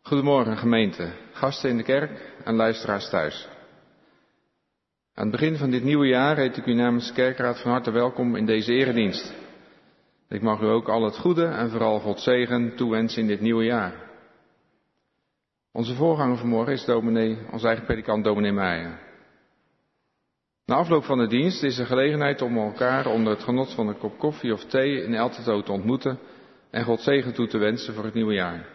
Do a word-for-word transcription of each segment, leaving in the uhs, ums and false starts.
Goedemorgen gemeente, gasten in de kerk en luisteraars thuis. Aan het begin van dit nieuwe jaar heet ik u namens de kerkraad van harte welkom in deze eredienst. Ik mag u ook al het goede en vooral Gods zegen toewensen in dit nieuwe jaar. Onze voorganger vanmorgen is dominee, onze eigen predikant dominee Meijer. Na afloop van de dienst is er gelegenheid om elkaar onder het genot van een kop koffie of thee in Elterto te ontmoeten en Gods zegen toe te wensen voor het nieuwe jaar.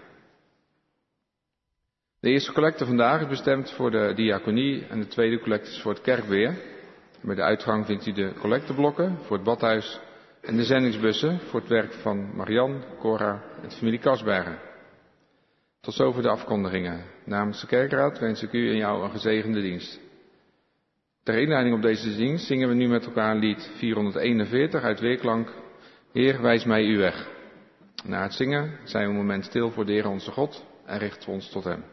De eerste collecte vandaag is bestemd voor de diaconie en de tweede collecte is voor het kerkbeheer. Bij de uitgang vindt u de collecteblokken voor het badhuis en de zendingsbussen voor het werk van Marian, Cora en de familie Kasbergen. Tot zover de afkondigingen. Namens de kerkraad wens ik u en jou een gezegende dienst. Ter inleiding op deze dienst zingen we nu met elkaar lied vierhonderdeenenveertig uit Weerklank. Heer, wijs mij uw weg. Na het zingen zijn we een moment stil voor de Heer onze God en richten we ons tot hem.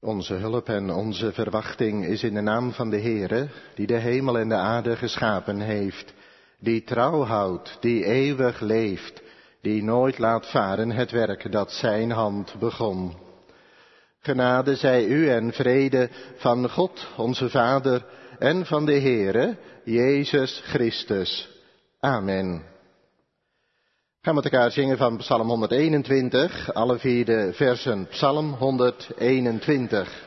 Onze hulp en onze verwachting is in de naam van de Heere, die de hemel en de aarde geschapen heeft, die trouw houdt, die eeuwig leeft, die nooit laat varen het werk dat zijn hand begon. Genade zij u en vrede van God, onze Vader, en van de Heere, Jezus Christus. Amen. Gaan we met elkaar zingen van Psalm honderdeenentwintig, alle vier de versen. Psalm honderdeenentwintig.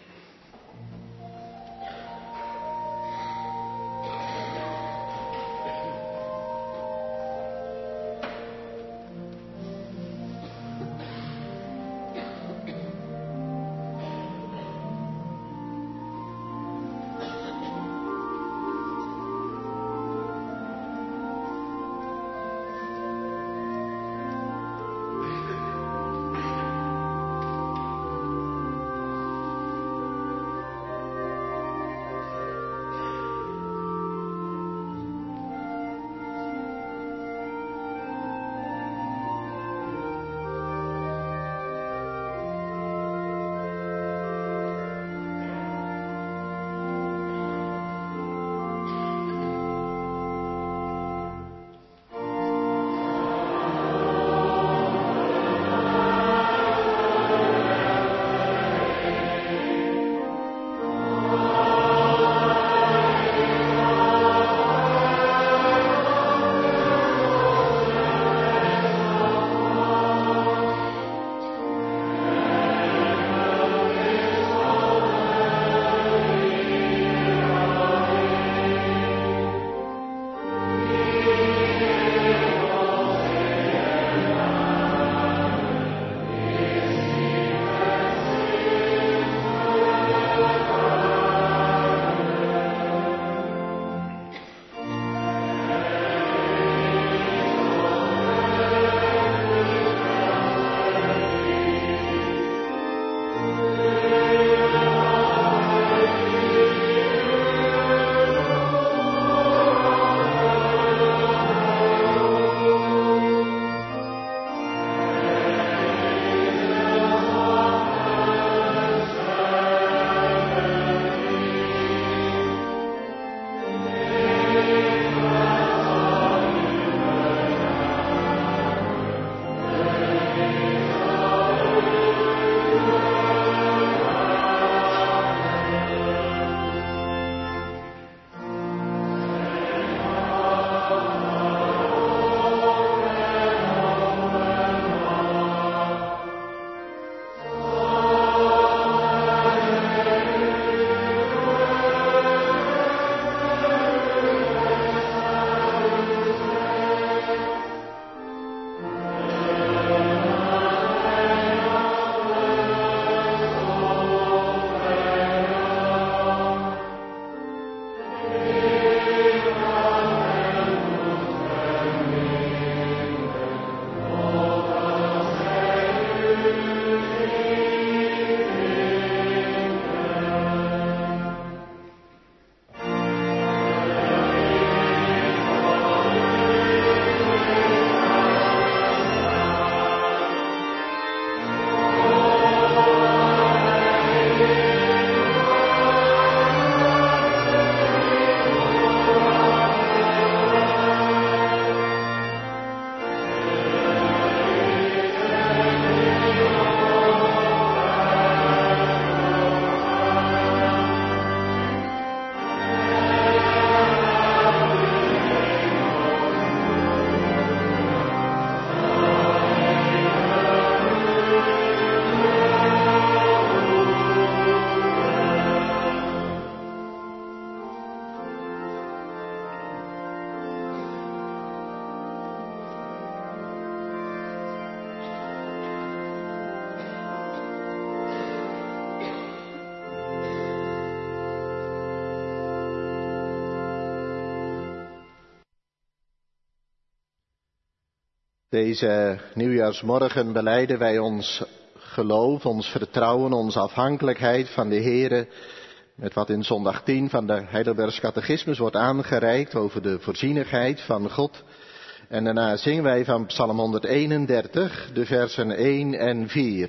Deze nieuwjaarsmorgen belijden wij ons geloof, ons vertrouwen, onze afhankelijkheid van de Heere, met wat in zondag tien van de Heidelbergs Catechismus wordt aangereikt over de voorzienigheid van God. En daarna zingen wij van Psalm honderdeenendertig, de versen één en vier.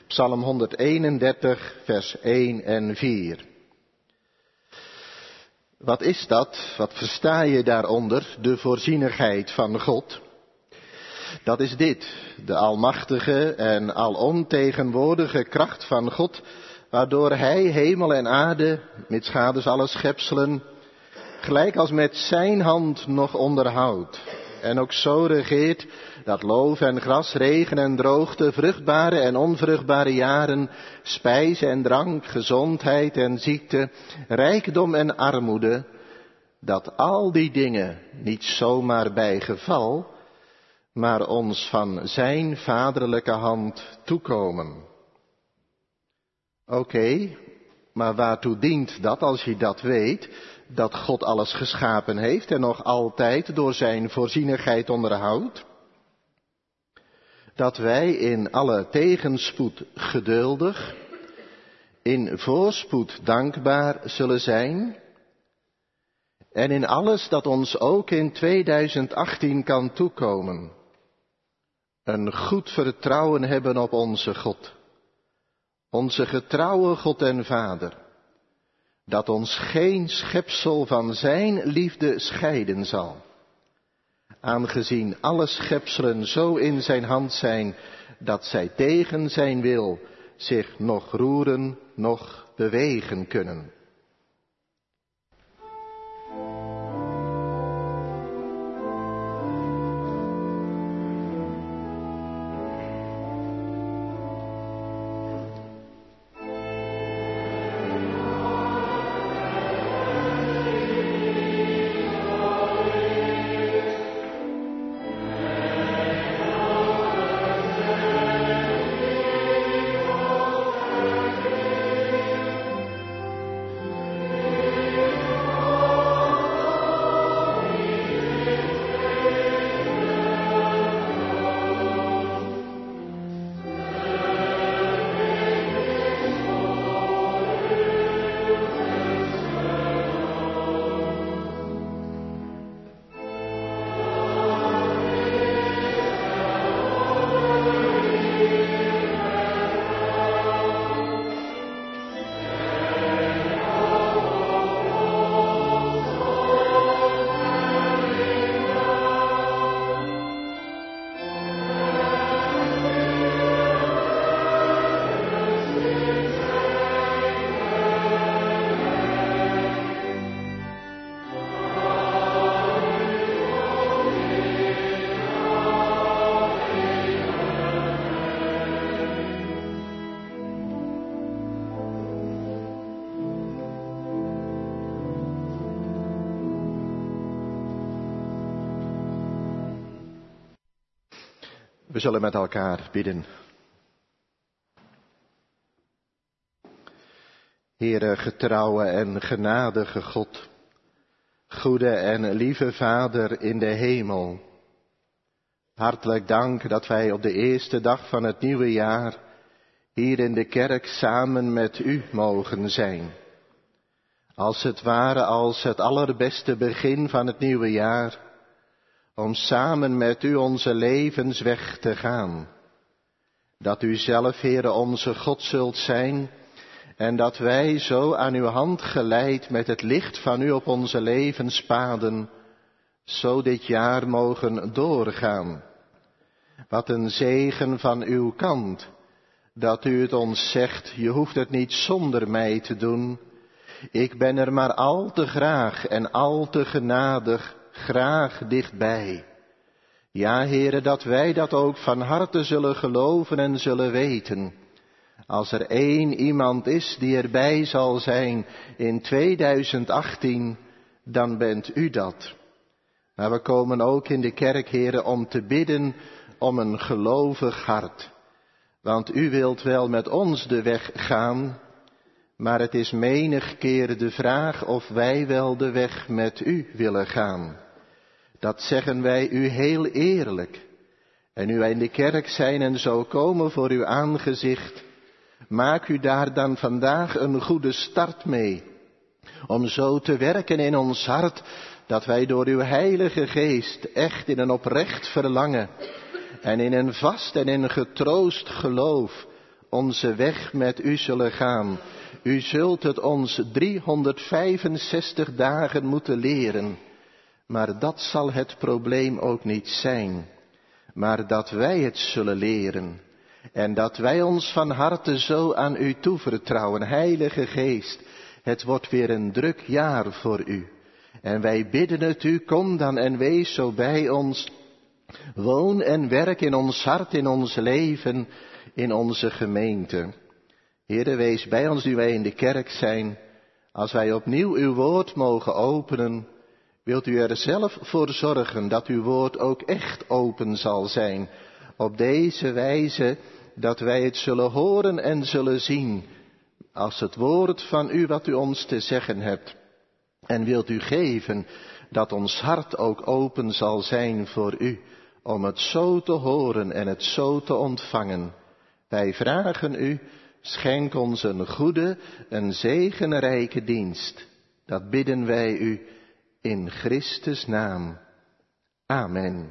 Psalm honderdeenendertig, vers één en vier. Wat is dat? Wat versta je daaronder? De voorzienigheid van God. Dat is dit, de almachtige en alomtegenwoordige kracht van God, waardoor Hij hemel en aarde, mitsgadens alle schepselen, gelijk als met zijn hand nog onderhoudt. En ook zo regeert dat loof en gras, regen en droogte, vruchtbare en onvruchtbare jaren, spijze en drank, gezondheid en ziekte, rijkdom en armoede, dat al die dingen niet zomaar bij geval, maar ons van zijn vaderlijke hand toekomen. Oké, okay, maar waartoe dient dat als je dat weet, dat God alles geschapen heeft en nog altijd door zijn voorzienigheid onderhoudt? Dat wij in alle tegenspoed geduldig, in voorspoed dankbaar zullen zijn en in alles dat ons ook in tweeduizend achttien kan toekomen, een goed vertrouwen hebben op onze God, onze getrouwe God en Vader, dat ons geen schepsel van zijn liefde scheiden zal, aangezien alle schepselen zo in zijn hand zijn, dat zij tegen zijn wil zich nog roeren, nog bewegen kunnen. We zullen met elkaar bidden. Heere, getrouwe en genadige God, goede en lieve Vader in de hemel. Hartelijk dank dat wij op de eerste dag van het nieuwe jaar hier in de kerk samen met u mogen zijn. Als het ware als het allerbeste begin van het nieuwe jaar, om samen met u onze levensweg te gaan. Dat u zelf, Heere, onze God zult zijn en dat wij zo aan uw hand geleid met het licht van u op onze levenspaden, zo dit jaar mogen doorgaan. Wat een zegen van uw kant, dat u het ons zegt, je hoeft het niet zonder mij te doen. Ik ben er maar al te graag en al te genadig, graag dichtbij. Ja, Heere, dat wij dat ook van harte zullen geloven en zullen weten. Als er één iemand is die erbij zal zijn in tweeduizend achttien, dan bent u dat. Maar we komen ook in de kerk, Heere, om te bidden om een gelovig hart. Want u wilt wel met ons de weg gaan, maar het is menig keer de vraag of wij wel de weg met u willen gaan. Dat zeggen wij u heel eerlijk. En nu wij in de kerk zijn en zo komen voor uw aangezicht, maak u daar dan vandaag een goede start mee. Om zo te werken in ons hart, dat wij door uw Heilige Geest echt in een oprecht verlangen en in een vast en in een getroost geloof onze weg met u zullen gaan. U zult het ons driehonderdvijfenzestig dagen moeten leren. Maar dat zal het probleem ook niet zijn. Maar dat wij het zullen leren. En dat wij ons van harte zo aan u toevertrouwen. Heilige Geest, het wordt weer een druk jaar voor u. En wij bidden het u, kom dan en wees zo bij ons. Woon en werk in ons hart, in ons leven, in onze gemeente. Heere, wees bij ons die wij in de kerk zijn. Als wij opnieuw uw woord mogen openen, wilt u er zelf voor zorgen dat uw woord ook echt open zal zijn. Op deze wijze dat wij het zullen horen en zullen zien. Als het woord van u wat u ons te zeggen hebt. En wilt u geven dat ons hart ook open zal zijn voor u. Om het zo te horen en het zo te ontvangen. Wij vragen u, schenk ons een goede, een zegenrijke dienst. Dat bidden wij u in Christus' naam. Amen.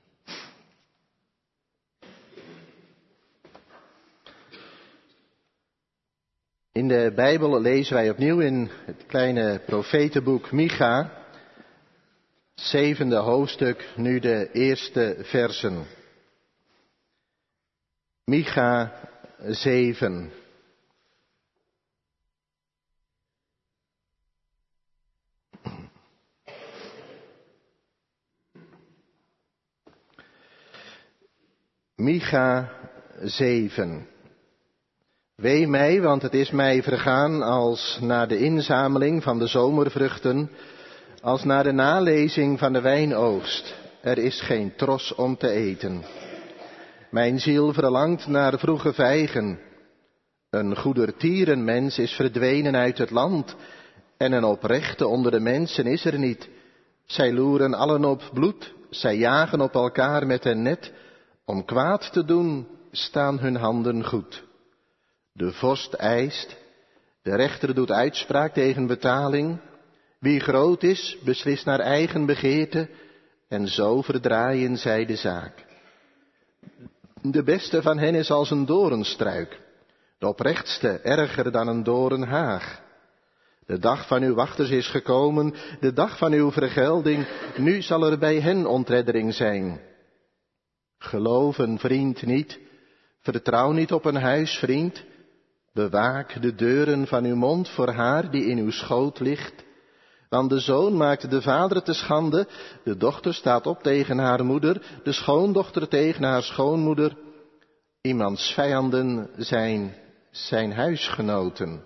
In de Bijbel lezen wij opnieuw in het kleine profetenboek Micha, zevende hoofdstuk, nu de eerste versen. Micha zeven. Micha zeven. Wee mij, want het is mij vergaan als na de inzameling van de zomervruchten, als na de nalezing van de wijnoogst. Er is geen tros om te eten. Mijn ziel verlangt naar vroege vijgen. Een goedertierenmens is verdwenen uit het land, en een oprechte onder de mensen is er niet. Zij loeren allen op bloed, zij jagen op elkaar met een net. Om kwaad te doen staan hun handen goed. De vorst eist, de rechter doet uitspraak tegen betaling. Wie groot is, beslist naar eigen begeerte, en zo verdraaien zij de zaak. De beste van hen is als een doornstruik, de oprechtste erger dan een doornhaag. De dag van uw wachters is gekomen, de dag van uw vergelding, nu zal er bij hen ontreddering zijn. Geloof een vriend niet, vertrouw niet op een huisvriend. Bewaak de deuren van uw mond voor haar die in uw schoot ligt. Want de zoon maakt de vader te schande, de dochter staat op tegen haar moeder, de schoondochter tegen haar schoonmoeder. Iemands vijanden zijn zijn huisgenoten.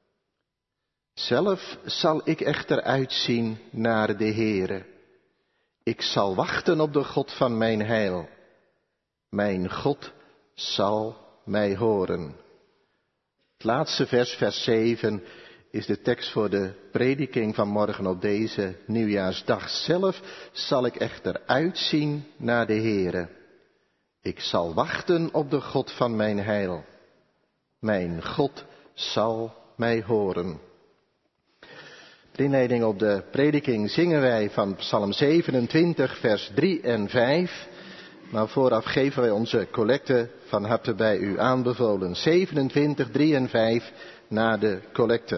Zelf zal ik echter uitzien naar de Heere. Ik zal wachten op de God van mijn heil. Mijn God zal mij horen. Het laatste vers, vers zeven, is de tekst voor de prediking van morgen op deze nieuwjaarsdag. Zelf zal ik echter uitzien naar de Heere. Ik zal wachten op de God van mijn heil. Mijn God zal mij horen. De inleiding op de prediking zingen wij van Psalm zevenentwintig, vers drie en vijf. Maar vooraf geven wij onze collecte van harte bij u aanbevolen. zevenentwintig, drie en vijf na de collecte.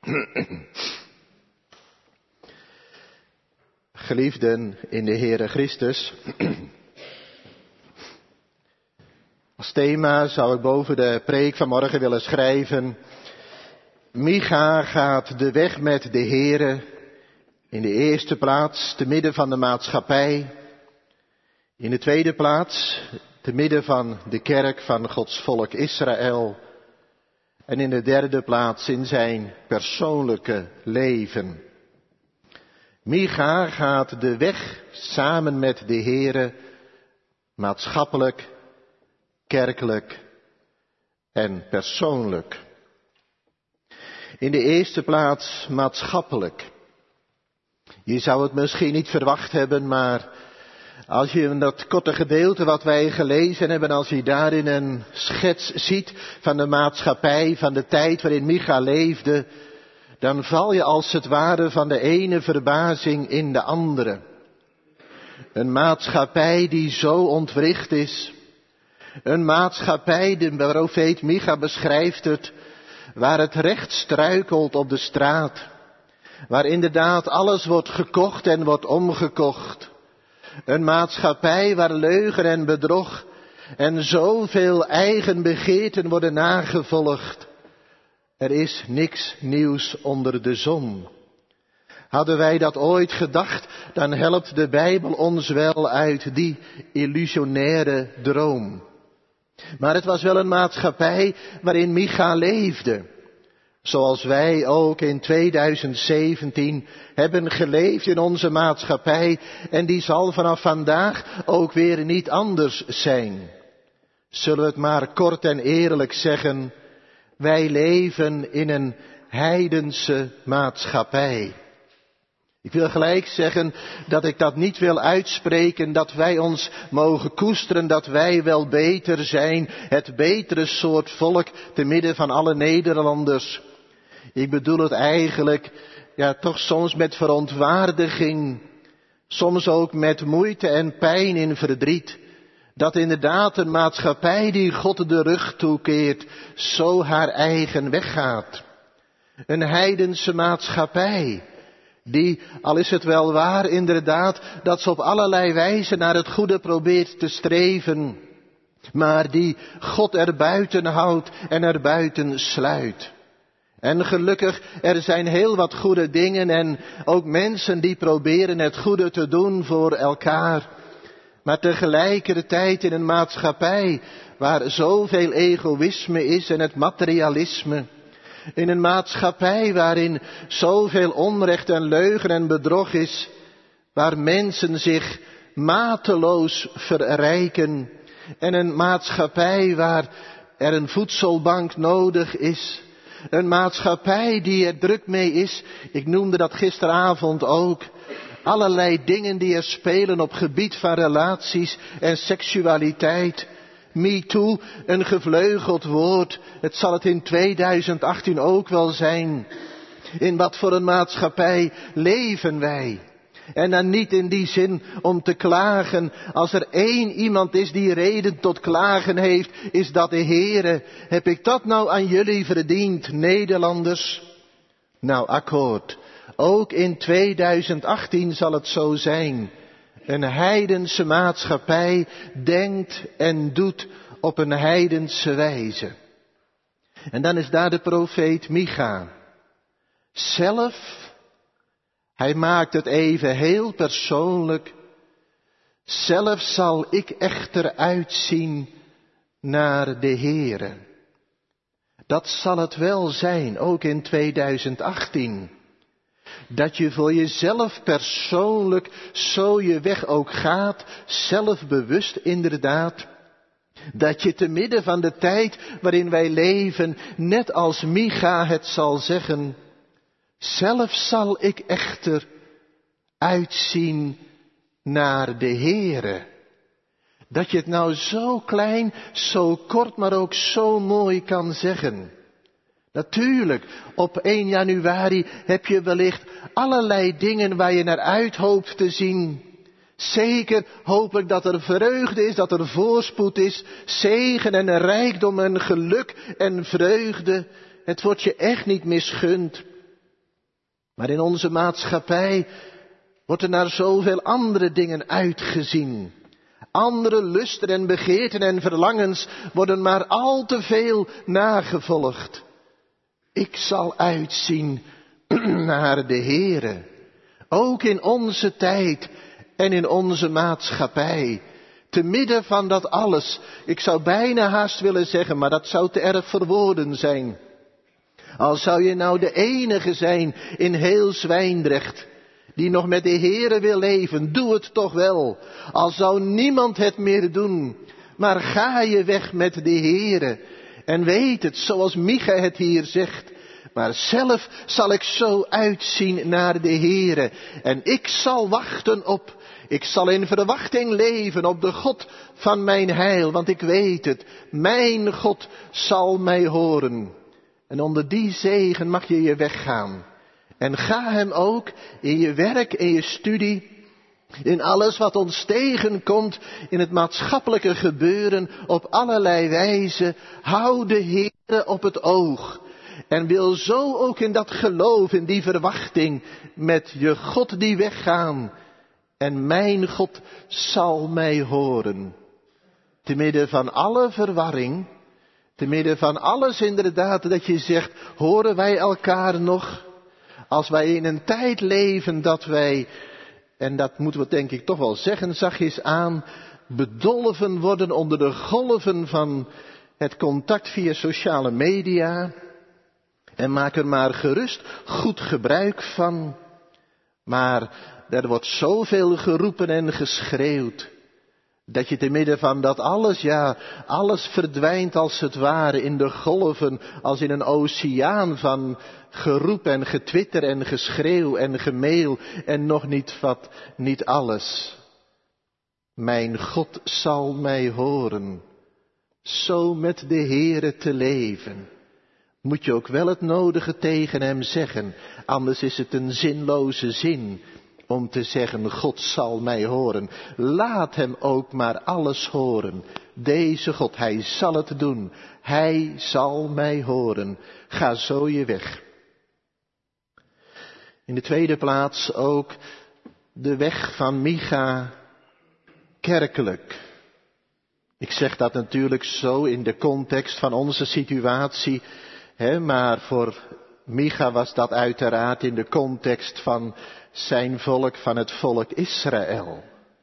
Geliefden in de Heere Christus. Als thema zou ik boven de preek van morgen willen schrijven: Micha gaat de weg met de Heere, in de eerste plaats te midden van de maatschappij, in de tweede plaats te midden van de kerk van Gods volk Israël en in de derde plaats in zijn persoonlijke leven. Micha gaat de weg samen met de Heere, maatschappelijk, kerkelijk en persoonlijk. In de eerste plaats maatschappelijk. Je zou het misschien niet verwacht hebben, maar als je in dat korte gedeelte wat wij gelezen hebben, als je daarin een schets ziet van de maatschappij, van de tijd waarin Micha leefde, dan val je als het ware van de ene verbazing in de andere. Een maatschappij die zo ontwricht is. Een maatschappij, de profeet Micha beschrijft het, waar het recht struikelt op de straat. Waar inderdaad alles wordt gekocht en wordt omgekocht. Een maatschappij waar leugen en bedrog en zoveel eigen begeerten worden nagevolgd. Er is niks nieuws onder de zon. Hadden wij dat ooit gedacht, dan helpt de Bijbel ons wel uit die illusionaire droom. Maar het was wel een maatschappij waarin Micha leefde. Zoals wij ook in tweeduizend zeventien hebben geleefd in onze maatschappij. En die zal vanaf vandaag ook weer niet anders zijn. Zullen we het maar kort en eerlijk zeggen: wij leven in een heidense maatschappij. Ik wil gelijk zeggen dat ik dat niet wil uitspreken, dat wij ons mogen koesteren, dat wij wel beter zijn, het betere soort volk te midden van alle Nederlanders. Ik bedoel het eigenlijk, ja, toch soms met verontwaardiging, soms ook met moeite en pijn in verdriet. Dat inderdaad een maatschappij die God de rug toekeert, zo haar eigen weg gaat. Een heidense maatschappij, die, al is het wel waar inderdaad, dat ze op allerlei wijze naar het goede probeert te streven, maar die God er buiten houdt en er buiten sluit. En gelukkig, er zijn heel wat goede dingen en ook mensen die proberen het goede te doen voor elkaar. Maar tegelijkertijd in een maatschappij waar zoveel egoïsme is en het materialisme. In een maatschappij waarin zoveel onrecht en leugen en bedrog is. Waar mensen zich mateloos verrijken. En een maatschappij waar er een voedselbank nodig is. Een maatschappij die er druk mee is. Ik noemde dat gisteravond ook. Allerlei dingen die er spelen op gebied van relaties en seksualiteit. MeToo, een gevleugeld woord. Het zal het in tweeduizend achttien ook wel zijn. In wat voor een maatschappij leven wij? En dan niet in die zin om te klagen. Als er één iemand is die reden tot klagen heeft, is dat de Heere. Heb ik dat nou aan jullie verdiend, Nederlanders? Nou, akkoord. Ook in tweeduizend achttien zal het zo zijn. Een heidense maatschappij denkt en doet op een heidense wijze. En dan is daar de profeet Micha. Zelf, hij maakt het even heel persoonlijk. Zelf zal ik echter uitzien naar de Heere. Dat zal het wel zijn, ook in tweeduizend achttien. Dat je voor jezelf persoonlijk zo je weg ook gaat, zelfbewust inderdaad. Dat je te midden van de tijd waarin wij leven, net als Micha het zal zeggen, zelf zal ik echter uitzien naar de Heere. Dat je het nou zo klein, zo kort, maar ook zo mooi kan zeggen. Natuurlijk, op één januari heb je wellicht allerlei dingen waar je naar uit hoopt te zien. Zeker hoop ik dat er vreugde is, dat er voorspoed is, zegen en rijkdom en geluk en vreugde. Het wordt je echt niet misgund. Maar in onze maatschappij wordt er naar zoveel andere dingen uitgezien. Andere lusten en begeerten en verlangens worden maar al te veel nagevolgd. Ik zal uitzien naar de Heere. Ook in onze tijd en in onze maatschappij. Te midden van dat alles. Ik zou bijna haast willen zeggen, maar dat zou te erg voor woorden zijn. Al zou je nou de enige zijn in heel Zwijndrecht die nog met de Heere wil leven, doe het toch wel. Al zou niemand het meer doen, maar ga je weg met de Heere. En weet het, zoals Micha het hier zegt. Maar zelf zal ik zo uitzien naar de Heere. En ik zal wachten op, ik zal in verwachting leven op de God van mijn heil. Want ik weet het, mijn God zal mij horen. En onder die zegen mag je je weggaan. En ga hem ook in je werk, in je studie, in alles wat ons tegenkomt, in het maatschappelijke gebeuren, op allerlei wijze, hou de Heere op het oog. En wil zo ook in dat geloof, in die verwachting, met je God die weggaan. En mijn God zal mij horen. Te midden van alle verwarring, te midden van alles inderdaad dat je zegt, horen wij elkaar nog? Als wij in een tijd leven dat wij, en dat moeten we denk ik toch wel zeggen, zachtjes aan, bedolven worden onder de golven van het contact via sociale media. En maak er maar gerust goed gebruik van. Maar er wordt zoveel geroepen en geschreeuwd. Dat je te midden van dat alles, ja, alles verdwijnt als het ware in de golven, als in een oceaan van geroep en getwitter en geschreeuw en gemeel en nog niet wat, niet alles. Mijn God zal mij horen. Zo met de Heere te leven. Moet je ook wel het nodige tegen hem zeggen, anders is het een zinloze zin. Om te zeggen, God zal mij horen. Laat hem ook maar alles horen. Deze God, hij zal het doen. Hij zal mij horen. Ga zo je weg. In de tweede plaats ook de weg van Micha kerkelijk. Ik zeg dat natuurlijk zo in de context van onze situatie. Hè, maar voor Micha was dat uiteraard in de context van zijn volk, van het volk Israël.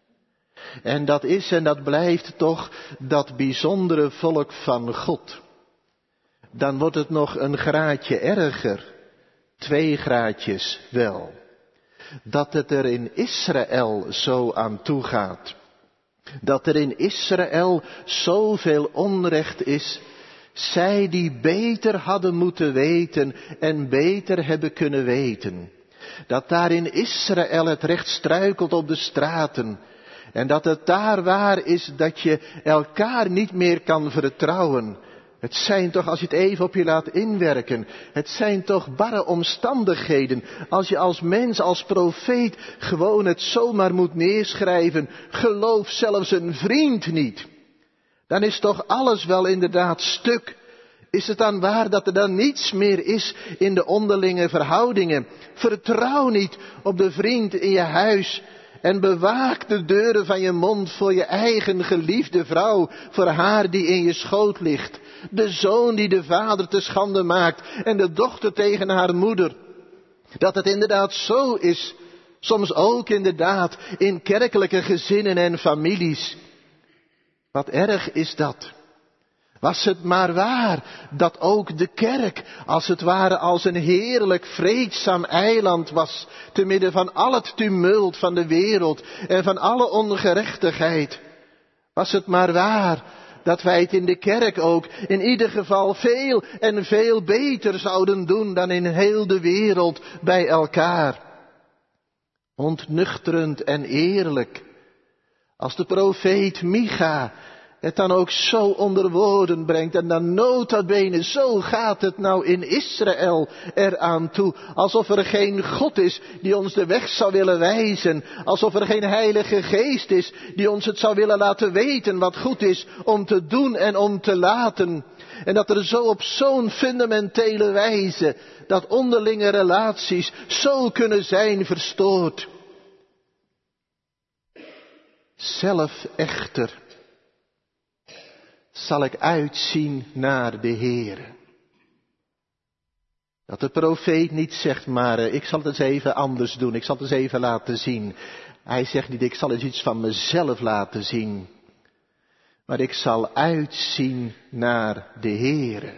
En dat is en dat blijft toch dat bijzondere volk van God. Dan wordt het nog een graadje erger. Twee graadjes wel. Dat het er in Israël zo aan toe gaat. Dat er in Israël zoveel onrecht is. Zij die beter hadden moeten weten en beter hebben kunnen weten. Dat daar in Israël het recht struikelt op de straten. En dat het daar waar is dat je elkaar niet meer kan vertrouwen. Het zijn toch, als je het even op je laat inwerken, het zijn toch barre omstandigheden. Als je als mens, als profeet gewoon het zomaar moet neerschrijven. Geloof zelfs een vriend niet. Dan is toch alles wel inderdaad stuk. Is het dan waar dat er dan niets meer is in de onderlinge verhoudingen? Vertrouw niet op de vriend in je huis. En bewaak de deuren van je mond voor je eigen geliefde vrouw. Voor haar die in je schoot ligt. De zoon die de vader te schande maakt. En de dochter tegen haar moeder. Dat het inderdaad zo is. Soms ook inderdaad in kerkelijke gezinnen en families. Wat erg is dat. Was het maar waar dat ook de kerk als het ware als een heerlijk vreedzaam eiland was. Te midden van al het tumult van de wereld en van alle ongerechtigheid. Was het maar waar dat wij het in de kerk ook in ieder geval veel en veel beter zouden doen dan in heel de wereld bij elkaar. Ontnuchterend en eerlijk. Als de profeet Micha het dan ook zo onder woorden brengt. En dan nota bene, zo gaat het nou in Israël eraan toe. Alsof er geen God is die ons de weg zou willen wijzen. Alsof er geen heilige geest is die ons het zou willen laten weten wat goed is om te doen en om te laten. En dat er zo op zo'n fundamentele wijze, dat onderlinge relaties zo kunnen zijn verstoord. Zelf echter zal ik uitzien naar de Heere. Dat de profeet niet zegt, maar uh, ik zal het eens even anders doen. Ik zal het eens even laten zien. Hij zegt niet, ik zal eens iets van mezelf laten zien. Maar ik zal uitzien naar de Heere.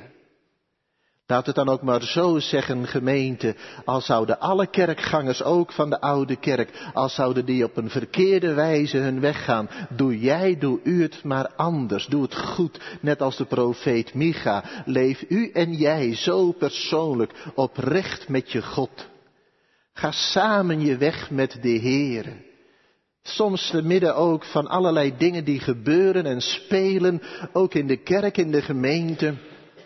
Laat het dan ook maar zo zeggen, gemeente. Al zouden alle kerkgangers, ook van de oude kerk, al zouden die op een verkeerde wijze hun weg gaan. Doe jij, doe u het maar anders. Doe het goed, net als de profeet Micha. Leef u en jij zo persoonlijk oprecht met je God. Ga samen je weg met de Heere. Soms te midden ook van allerlei dingen die gebeuren en spelen, ook in de kerk, in de gemeente.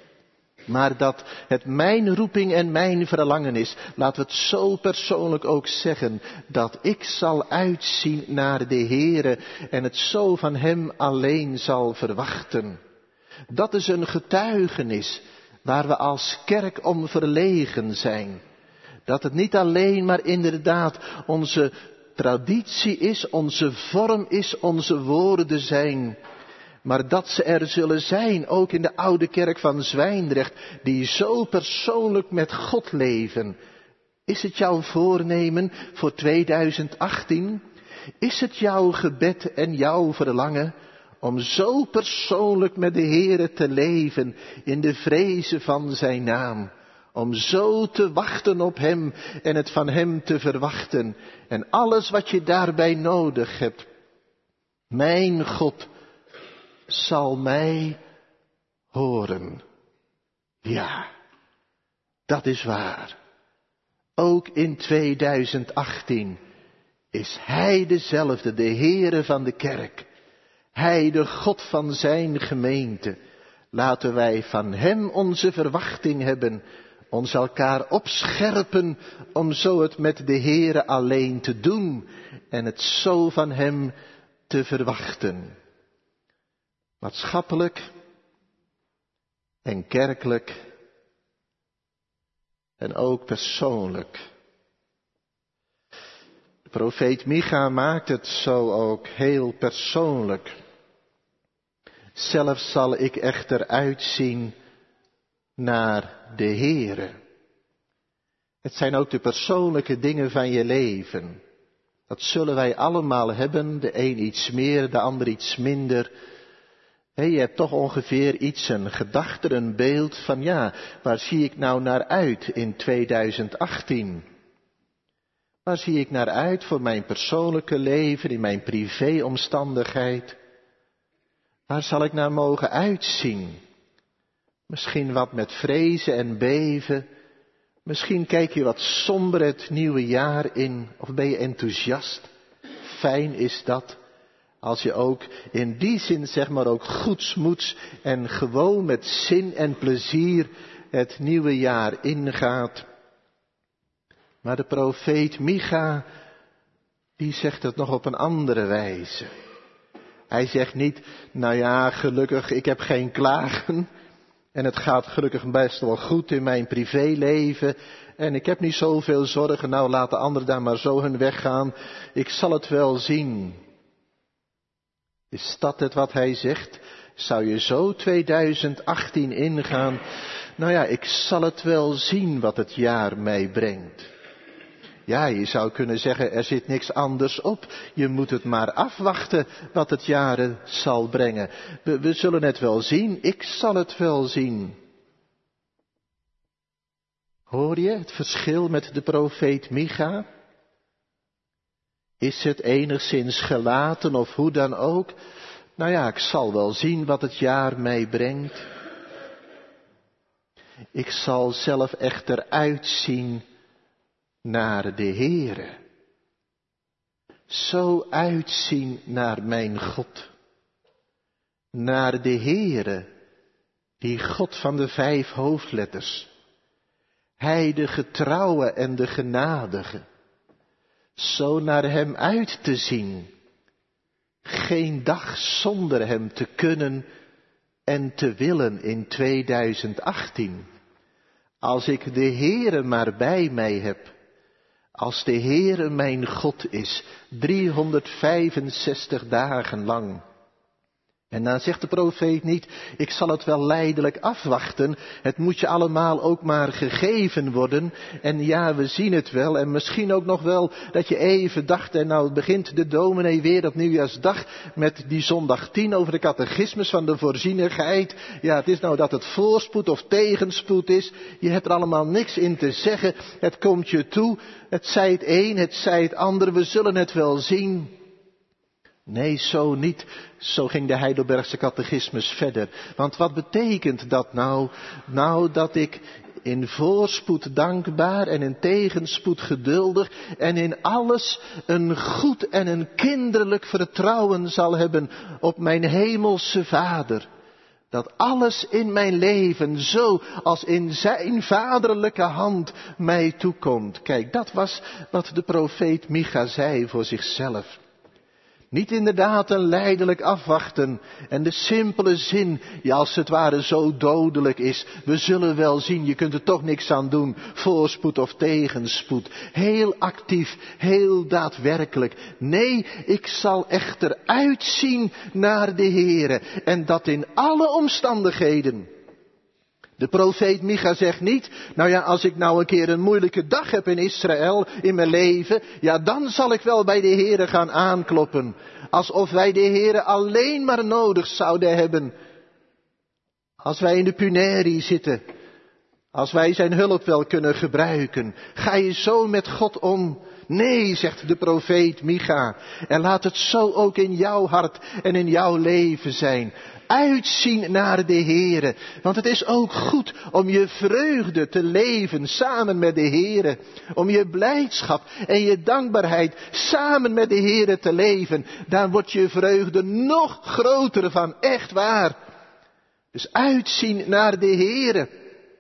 Maar dat het mijn roeping en mijn verlangen is, laten we het zo persoonlijk ook zeggen, dat ik zal uitzien naar de Heere en het zo van Hem alleen zal verwachten. Dat is een getuigenis waar we als kerk om verlegen zijn. Dat het niet alleen maar inderdaad onze traditie is, onze vorm is, onze woorden zijn. Maar dat ze er zullen zijn, ook in de oude kerk van Zwijndrecht, die zo persoonlijk met God leven. Is het jouw voornemen voor tweeduizend achttien? Is het jouw gebed en jouw verlangen om zo persoonlijk met de Heere te leven in de vrezen van zijn naam? Om zo te wachten op Hem en het van Hem te verwachten. En alles wat je daarbij nodig hebt. Mijn God zal mij horen. Ja, dat is waar. Ook in tweeduizend achttien is Hij dezelfde, de Heere van de kerk. Hij de God van zijn gemeente. Laten wij van Hem onze verwachting hebben. Ons elkaar opscherpen om zo het met de Heere alleen te doen. En het zo van Hem te verwachten. Maatschappelijk en kerkelijk en ook persoonlijk. De profeet Micha maakt het zo ook heel persoonlijk. Zelf zal ik echter uitzien naar de Heere. Het zijn ook de persoonlijke dingen van je leven. Dat zullen wij allemaal hebben, de een iets meer, de ander iets minder. Hey, je hebt toch ongeveer iets, een gedachte, een beeld van ja, waar zie ik nou naar uit in tweeduizend achttien? Waar zie ik naar uit voor mijn persoonlijke leven, in mijn privéomstandigheid? Waar zal ik naar mogen uitzien? Misschien wat met vrezen en beven. Misschien kijk je wat somber het nieuwe jaar in, of ben je enthousiast? Fijn is dat. Als je ook in die zin zeg maar ook goedsmoeds en gewoon met zin en plezier het nieuwe jaar ingaat. Maar de profeet Micha, die zegt het nog op een andere wijze. Hij zegt niet, nou ja, gelukkig, ik heb geen klagen. En het gaat gelukkig best wel goed in mijn privéleven. En ik heb niet zoveel zorgen, nou laat de anderen daar maar zo hun weg gaan. Ik zal het wel zien. Is dat het wat hij zegt? Zou je zo tweeduizend achttien ingaan? Nou ja, ik zal het wel zien wat het jaar mij brengt. Ja, je zou kunnen zeggen, er zit niks anders op. Je moet het maar afwachten wat het jaar zal brengen. We, we zullen het wel zien, ik zal het wel zien. Hoor je het verschil met de profeet Micha? Is het enigszins gelaten of hoe dan ook? Nou ja, ik zal wel zien wat het jaar mij brengt. Ik zal zelf echter uitzien naar de Heere. Zo uitzien naar mijn God. Naar de Heere, die God van de vijf hoofdletters. Hij de getrouwe en de genadige. Zo naar hem uit te zien. Geen dag zonder hem te kunnen en te willen in tweeduizend achttien. Als ik de Heere maar bij mij heb. Als de Heere mijn God is, driehonderdvijfenzestig dagen lang. En dan zegt de profeet niet, ik zal het wel lijdelijk afwachten. Het moet je allemaal ook maar gegeven worden. En ja, we zien het wel. En misschien ook nog wel dat je even dacht, en nou begint de dominee weer op nieuwjaarsdag met die zondag tien over de catechismus van de voorzienigheid. Ja, het is nou dat het voorspoed of tegenspoed is. Je hebt er allemaal niks in te zeggen. Het komt je toe. Het zij het een, het zij het ander. We zullen het wel zien. Nee, zo niet. Zo ging de Heidelbergse catechismus verder. Want wat betekent dat nou? Nou, dat ik in voorspoed dankbaar en in tegenspoed geduldig en in alles een goed en een kinderlijk vertrouwen zal hebben op mijn hemelse Vader. Dat alles in mijn leven zo als in zijn vaderlijke hand mij toekomt. Kijk, dat was wat de profeet Micha zei voor zichzelf. Niet inderdaad een lijdelijk afwachten en de simpele zin, ja als het ware zo dodelijk is, we zullen wel zien, je kunt er toch niks aan doen, voorspoed of tegenspoed. Heel actief, heel daadwerkelijk. Nee, ik zal echter uitzien naar de Heere en dat in alle omstandigheden. De profeet Micha zegt niet, nou ja, als ik nou een keer een moeilijke dag heb in Israël, in mijn leven, ja, dan zal ik wel bij de Heere gaan aankloppen. Alsof wij de Heere alleen maar nodig zouden hebben. Als wij in de punerie zitten, als wij zijn hulp wel kunnen gebruiken, ga je zo met God om? Nee, zegt de profeet Micha, en laat het zo ook in jouw hart en in jouw leven zijn. Uitzien naar de Heere, want het is ook goed om je vreugde te leven samen met de Heere. Om je blijdschap en je dankbaarheid samen met de Heere te leven. Daar wordt je vreugde nog groter van, echt waar. Dus uitzien naar de Heere.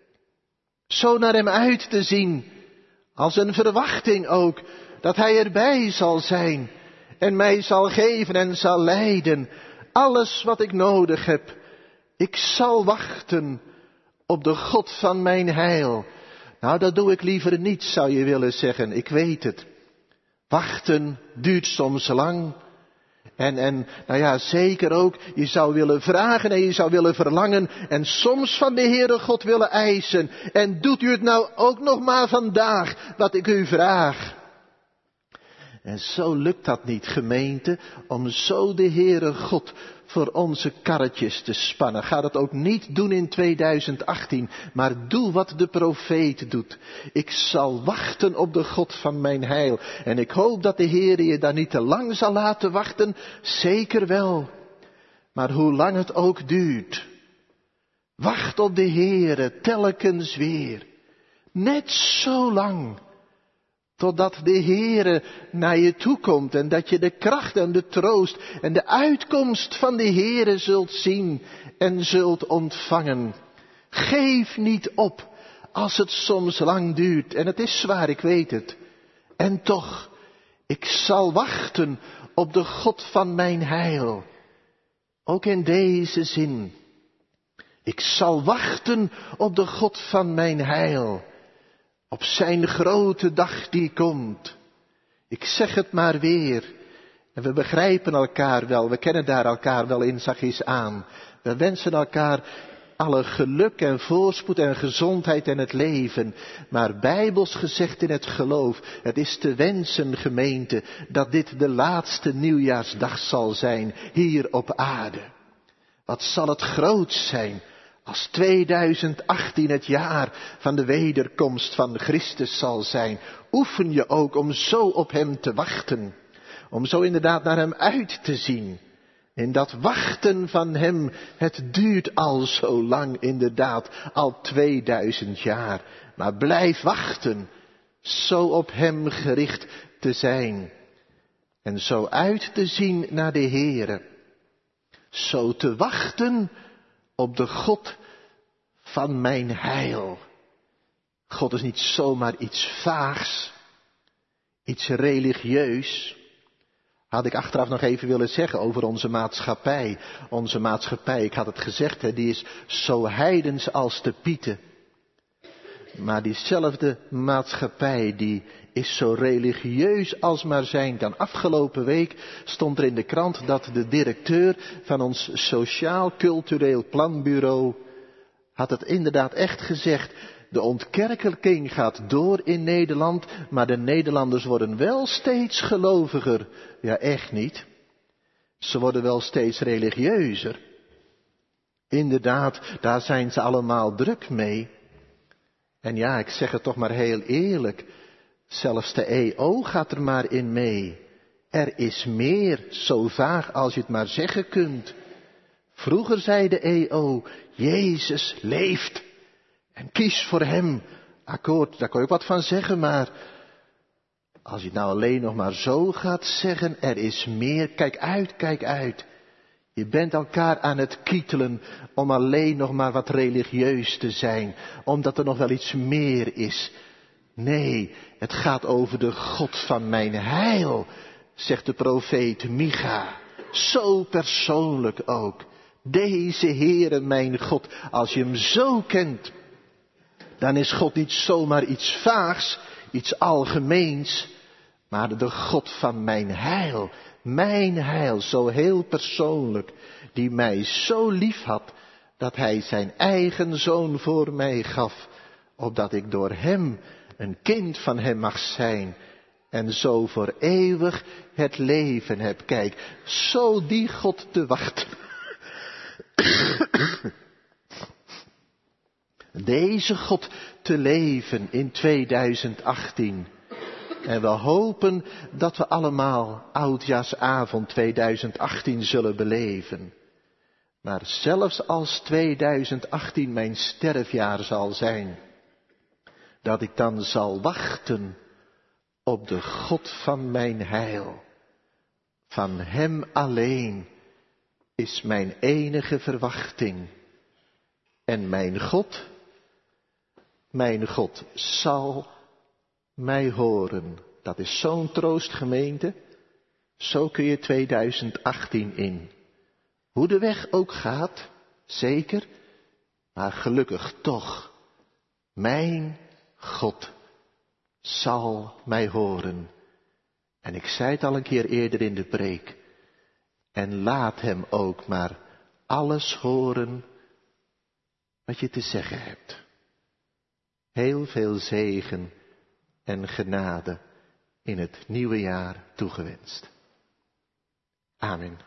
Zo naar hem uit te zien, als een verwachting ook, dat hij erbij zal zijn en mij zal geven en zal leiden. Alles wat ik nodig heb, ik zal wachten op de God van mijn heil. Nou, dat doe ik liever niet, zou je willen zeggen, ik weet het. Wachten duurt soms lang. En, en, nou ja, zeker ook, je zou willen vragen en je zou willen verlangen en soms van de Heere God willen eisen. En doet u het nou ook nog maar vandaag, wat ik u vraag. En zo lukt dat niet, gemeente, om zo de Heere God voor onze karretjes te spannen. Ga dat ook niet doen in tweeduizend achttien, maar doe wat de profeet doet. Ik zal wachten op de God van mijn heil. En ik hoop dat de Heere je daar niet te lang zal laten wachten, zeker wel. Maar hoe lang het ook duurt, wacht op de Heere telkens weer. Net zo lang. Totdat de Heere naar je toe komt en dat je de kracht en de troost en de uitkomst van de Heere zult zien en zult ontvangen. Geef niet op als het soms lang duurt en het is zwaar, ik weet het. En toch, ik zal wachten op de God van mijn heil. Ook in deze zin. Ik zal wachten op de God van mijn heil. Op zijn grote dag die komt. Ik zeg het maar weer. En we begrijpen elkaar wel. We kennen daar elkaar wel in zachtjes aan. We wensen elkaar alle geluk en voorspoed en gezondheid en het leven. Maar bijbels gezegd in het geloof. Het is te wensen, gemeente, dat dit de laatste nieuwjaarsdag zal zijn. Hier op aarde. Wat zal het groot zijn. Als tweeduizend achttien het jaar van de wederkomst van Christus zal zijn, oefen je ook om zo op hem te wachten. Om zo inderdaad naar hem uit te zien. In dat wachten van hem, het duurt al zo lang inderdaad, al tweeduizend jaar. Maar blijf wachten, zo op hem gericht te zijn. En zo uit te zien naar de Heere. Zo te wachten op de God van mijn heil. God is niet zomaar iets vaags, iets religieus. Had ik achteraf nog even willen zeggen over onze maatschappij. Onze maatschappij, ik had het gezegd, hè, die is zo heidens als de Pieten. Maar diezelfde maatschappij, die is zo religieus als maar zijn kan. Afgelopen week stond er in de krant dat de directeur van ons Sociaal-Cultureel Planbureau had het inderdaad echt gezegd. De ontkerkelijking gaat door in Nederland, maar de Nederlanders worden wel steeds geloviger. Ja, echt niet. Ze worden wel steeds religieuzer. Inderdaad, daar zijn ze allemaal druk mee. En ja, ik zeg het toch maar heel eerlijk. Zelfs de E O gaat er maar in mee. Er is meer, zo vaag als je het maar zeggen kunt. Vroeger zei de E O, Jezus leeft. En kies voor hem. Akkoord, daar kon je ook wat van zeggen, maar als je het nou alleen nog maar zo gaat zeggen, er is meer, kijk uit, kijk uit. Je bent elkaar aan het kietelen om alleen nog maar wat religieus te zijn, omdat er nog wel iets meer is. Nee, het gaat over de God van mijn heil, zegt de profeet Micha. Zo persoonlijk ook. Deze Heere mijn God, als je hem zo kent, dan is God niet zomaar iets vaags, iets algemeens, maar de God van mijn heil. Mijn heil, zo heel persoonlijk, die mij zo lief had, dat hij zijn eigen zoon voor mij gaf, opdat ik door hem een kind van hem mag zijn en zo voor eeuwig het leven heb. Kijk, zo die God te wachten. Deze God te leven in tweeduizend achttien. En we hopen dat we allemaal oudjaarsavond tweeduizend achttien zullen beleven. Maar zelfs als tweeduizend achttien mijn sterfjaar zal zijn, dat ik dan zal wachten op de God van mijn heil. Van hem alleen is mijn enige verwachting. En mijn God, mijn God zal mij horen. Dat is zo'n troost, gemeente. Zo kun je tweeduizend achttien in. Hoe de weg ook gaat, zeker, maar gelukkig toch. Mijn God zal mij horen. En ik zei het al een keer eerder in de preek. En laat hem ook maar alles horen wat je te zeggen hebt. Heel veel zegen en genade in het nieuwe jaar toegewenst. Amen.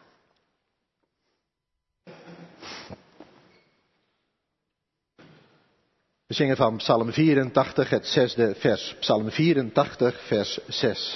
We zingen van Psalm vierentachtig, het zesde vers. Psalm vierentachtig, vers zes.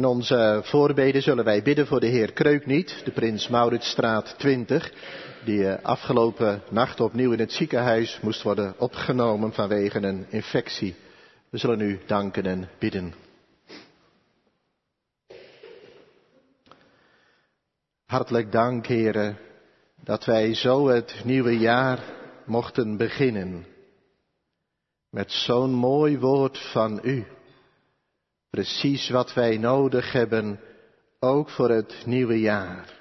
In onze voorbeden zullen wij bidden voor de heer Kreukniet, de Prins Mauritsstraat twintig, die afgelopen nacht opnieuw in het ziekenhuis moest worden opgenomen vanwege een infectie. We zullen u danken en bidden. Hartelijk dank, heren, dat wij zo het nieuwe jaar mochten beginnen. Met zo'n mooi woord van u. Precies wat wij nodig hebben, ook voor het nieuwe jaar.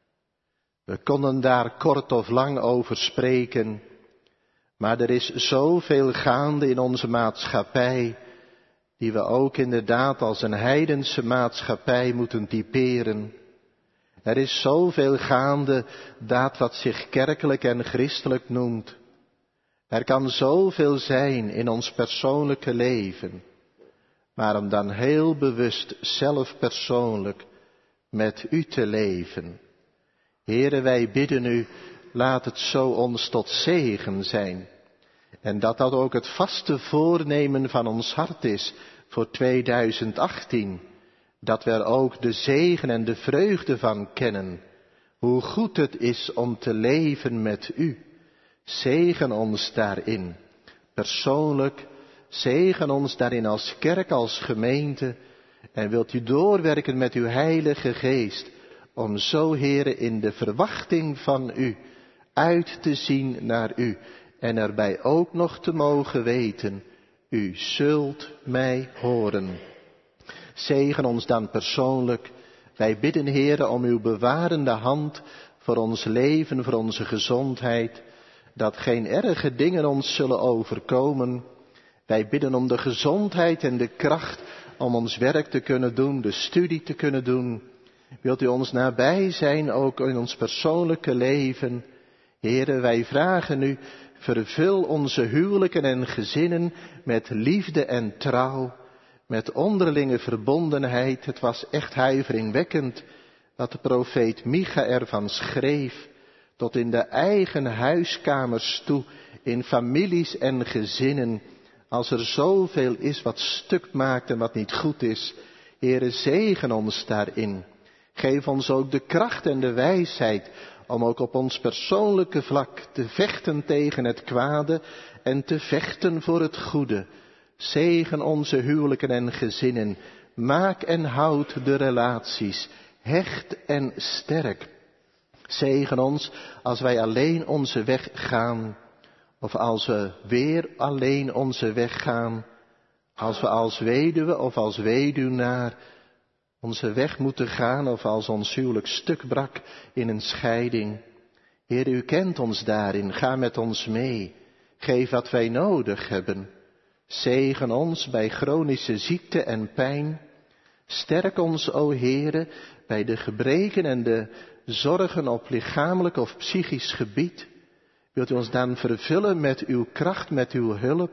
We konden daar kort of lang over spreken, maar er is zoveel gaande in onze maatschappij, die we ook inderdaad als een heidense maatschappij moeten typeren. Er is zoveel gaande, dat wat zich kerkelijk en christelijk noemt. Er kan zoveel zijn in ons persoonlijke leven. Maar om dan heel bewust zelf persoonlijk met u te leven. Heere, wij bidden u, laat het zo ons tot zegen zijn. En dat dat ook het vaste voornemen van ons hart is voor tweeduizend achttien. Dat we er ook de zegen en de vreugde van kennen. Hoe goed het is om te leven met u. Zegen ons daarin, persoonlijk. Zegen ons daarin als kerk, als gemeente. En wilt u doorwerken met uw heilige geest. Om zo, Heere, in de verwachting van u uit te zien naar u. En erbij ook nog te mogen weten, u zult mij horen. Zegen ons dan persoonlijk. Wij bidden, Heere, om uw bewarende hand voor ons leven, voor onze gezondheid. Dat geen erge dingen ons zullen overkomen. Wij bidden om de gezondheid en de kracht om ons werk te kunnen doen, de studie te kunnen doen. Wilt u ons nabij zijn, ook in ons persoonlijke leven. Heere, wij vragen u, vervul onze huwelijken en gezinnen met liefde en trouw, met onderlinge verbondenheid. Het was echt huiveringwekkend wat de profeet Micha ervan schreef, tot in de eigen huiskamers toe, in families en gezinnen. Als er zoveel is wat stuk maakt en wat niet goed is, Heere, zegen ons daarin. Geef ons ook de kracht en de wijsheid om ook op ons persoonlijke vlak te vechten tegen het kwade en te vechten voor het goede. Zegen onze huwelijken en gezinnen. Maak en houd de relaties hecht en sterk. Zegen ons als wij alleen onze weg gaan. Of als we weer alleen onze weg gaan. Als we als weduwe of als weduwnaar onze weg moeten gaan. Of als ons huwelijk stuk brak in een scheiding. Heer, u kent ons daarin. Ga met ons mee. Geef wat wij nodig hebben. Zegen ons bij chronische ziekte en pijn. Sterk ons, o Heere, bij de gebreken en de zorgen op lichamelijk of psychisch gebied. Wilt u ons dan vervullen met uw kracht, met uw hulp?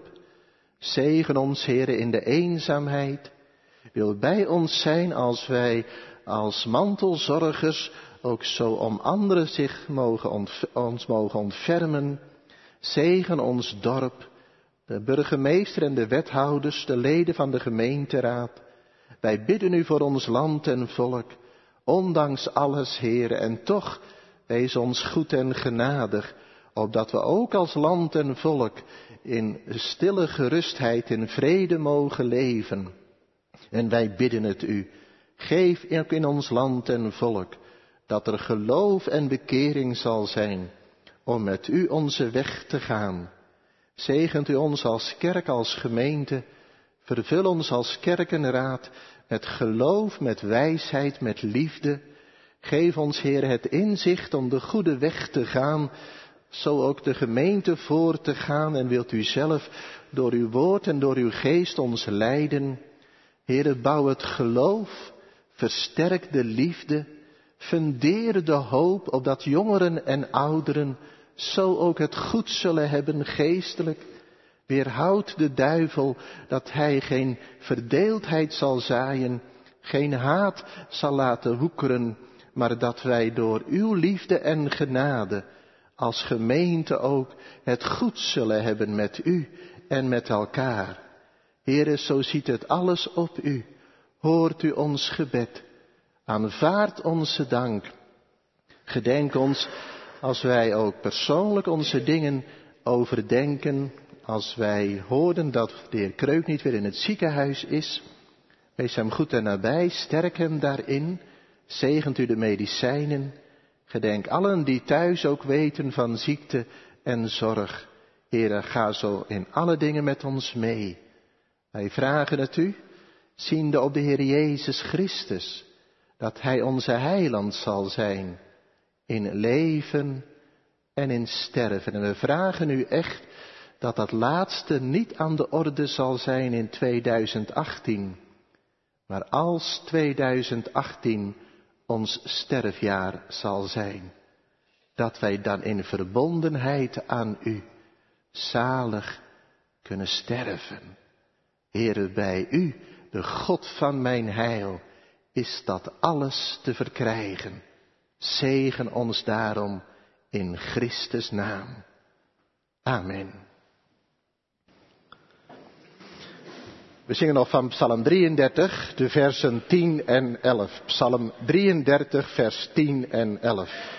Zegen ons, Heere, in de eenzaamheid. Wil bij ons zijn als wij als mantelzorgers ook zo om anderen zich mogen ont, ons mogen ontfermen. Zegen ons dorp, de burgemeester en de wethouders, de leden van de gemeenteraad. Wij bidden u voor ons land en volk, ondanks alles, Heere, en toch wees ons goed en genadig, opdat we ook als land en volk in stille gerustheid in vrede mogen leven. En wij bidden het u, geef ook in ons land en volk, dat er geloof en bekering zal zijn, om met u onze weg te gaan. Zegent u ons als kerk, als gemeente, vervul ons als kerkenraad met geloof, met wijsheid, met liefde. Geef ons, Heer, het inzicht om de goede weg te gaan, zo ook de gemeente voor te gaan. En wilt u zelf door uw woord en door uw geest ons leiden. Heer, bouw het geloof, versterk de liefde, fundeer de hoop, opdat jongeren en ouderen zo ook het goed zullen hebben geestelijk. Weerhoud de duivel, dat hij geen verdeeldheid zal zaaien, geen haat zal laten woekeren, maar dat wij door uw liefde en genade als gemeente ook het goed zullen hebben met u en met elkaar. Heere, zo ziet het alles op u, hoort u ons gebed. Aanvaard onze dank. Gedenk ons als wij ook persoonlijk onze dingen overdenken. Als wij hoorden dat de heer Kreuk niet weer in het ziekenhuis is. Wees hem goed en nabij, sterk hem daarin. Zegent u de medicijnen. Gedenk allen die thuis ook weten van ziekte en zorg. Heere, ga zo in alle dingen met ons mee. Wij vragen het u, ziende op de Heer Jezus Christus, dat Hij onze heiland zal zijn, in leven en in sterven. En we vragen u echt dat dat laatste niet aan de orde zal zijn in tweeduizend achttien. Maar als tweeduizend achttien ons sterfjaar zal zijn, dat wij dan in verbondenheid aan u zalig kunnen sterven. Heere, bij u, de God van mijn heil, is dat alles te verkrijgen. Zegen ons daarom in Christus' naam. Amen. We zingen nog van Psalm drieëndertig, de versen tien en elf. Psalm drieëndertig, vers tien en elf.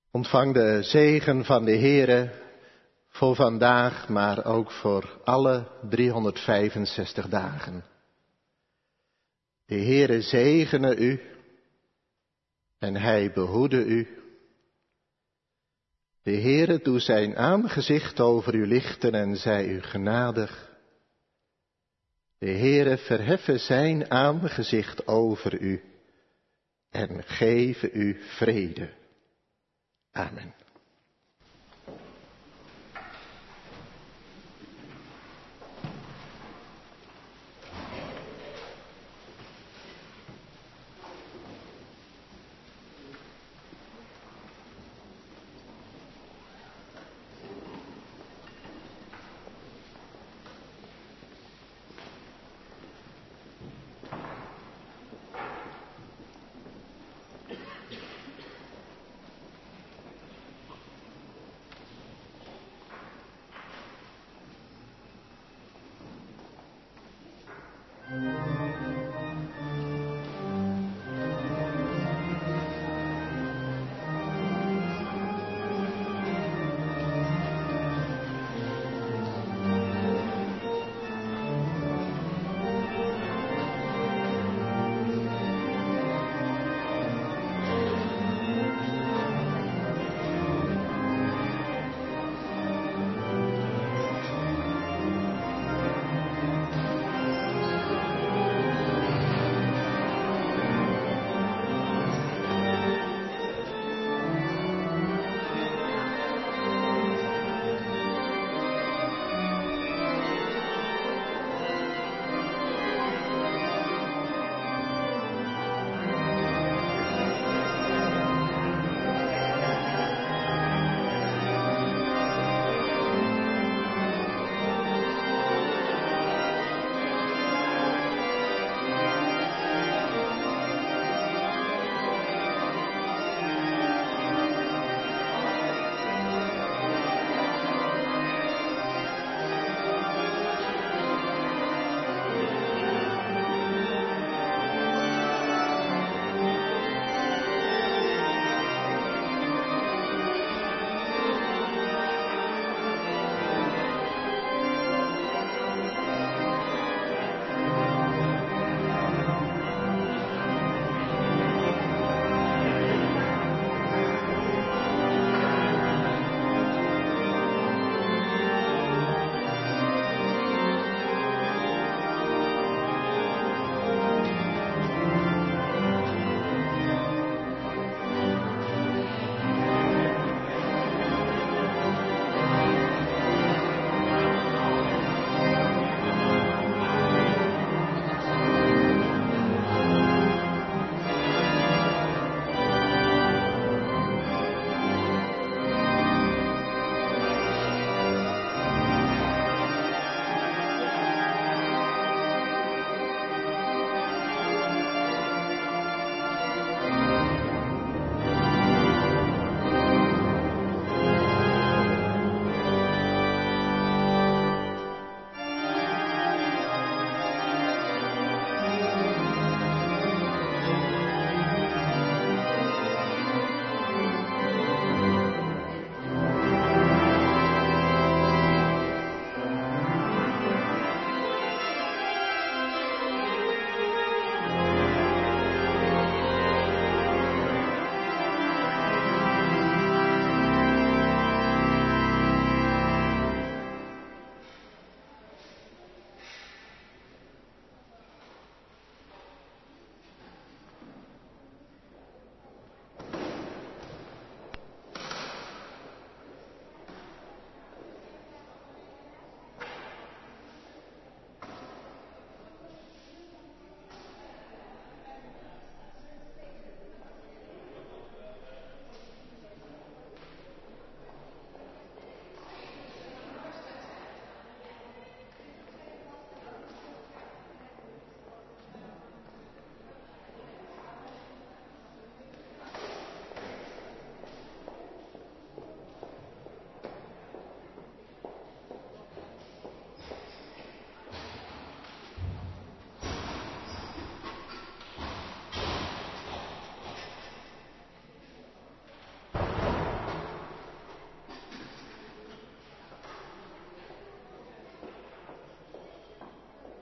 Ontvang de zegen van de Heere voor vandaag, maar ook voor alle driehonderdvijfenzestig dagen. De Heere zegene u en hij behoede u. De Heere doe zijn aangezicht over u lichten en zij u genadig. De Heere verheffe zijn aangezicht over u en geven u vrede. Amen.